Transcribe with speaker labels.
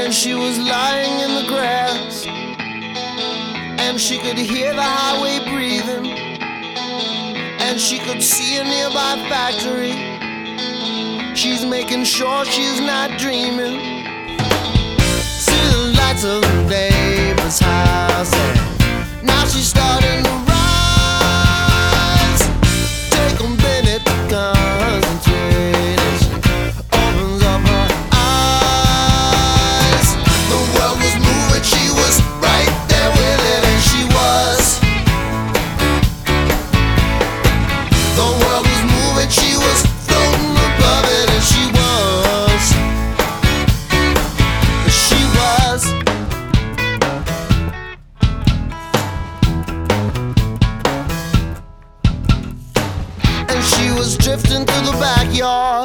Speaker 1: and she was lying in the grass, and she could hear the highway breathing, and she could see a nearby factory. She's making sure she's not dreaming. See the lights of the neighbor's house, and now she's starting to rise. Take a minute to concentrate as she opens up her eyes. The world was moving, she was right there with it, and she was. The world was moving, she was floating above it, and she was. She was. And she was drifting through the backyard,